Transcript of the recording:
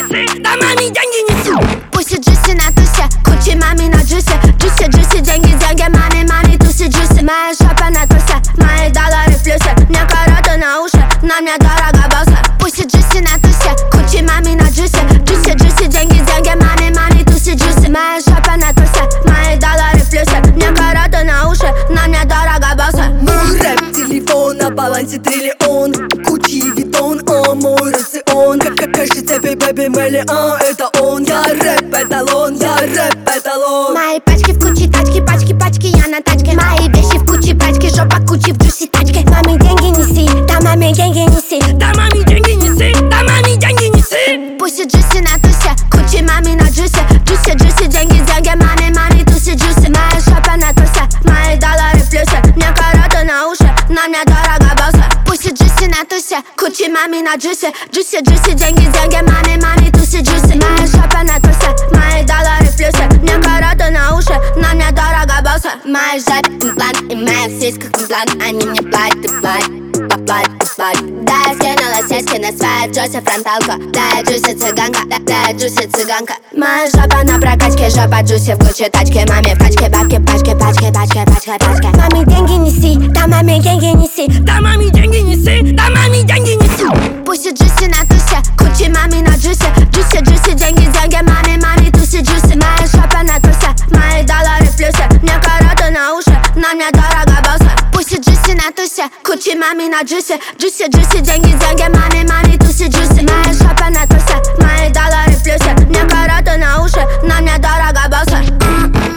неси, да маме деньги неси. Пусть джуси на тусе, кучи маме на джусе. Джуси, джуси, деньги, деньги, маме, туси, джуси. Моя шапа на тусе, мои доллары в плюсе. Мне караты на уши, на мне дорого босса. Пусть джуси на тусе, кучи маме на джусе. Джуси, джуси, деньги, деньги, маме, туси, джуси. Моя шапа на тусе, мои доллары в плюсе. Мне караты на уши, на мне дорого босса. Мой рэп-телефон на балансе триллион. Кучи Витон, он мой рацион. Как кажется, бэби, миллион. Это он, я рэп-эталон, я рэп-эталон. Мои пачки в куче, тачки, пачки, пачки, я на тачке. Мои вещи в куче, пачки, жопа кучи в джуси тачке. Маме деньги неси, да маме деньги неси. Да маме деньги неси, да маме деньги неси. Пусть джуси на тусе, кучи маме на джусе. Джуси, джуси, деньги, деньги, маме, туси, джуси. Моя шапа на тусе, мои доллары в плюсе. Мне караты на уши, на мне дорого босса. Пусть джуси на тусе, кучи маме на джусе. Джуси, джуси, деньги, деньги, маме, туси, джуси. Моя шапа на тусе, мои доллары в плюсе. Мне караты на уши, на мне дорого босса. Моя жопа имплант, и моя сиська имплант. Они мне платят и платят. Да, я скинула сиськи на своей джуси фронталку. Да, я джуси цыганка, да, я джуси цыганка. Моя жопа на прокачке, жопа джуси в куче тачки. Маме в пачке, бабки, пачки, пачки, пачки, пачки, пачки. Маме деньги неси, да маме деньги неси. Да маме деньги неси, да маме деньги неси. Пусть джуси на тусе, кучи маме на джусе. Джуси, джуси, деньги, деньги, маме, туси, джуси. Моя шопа на тусе, мои доллары в плюсе. Мне караты на уши, на мне дорого босса. Пусть джуси на тусе, кучи маме на джусе. Джуси, джуси, деньги, деньги, маме, туси, джуси. Моя шопа на тусе, мои доллары в плюсе. Мне караты на уши, на мне дорого босса.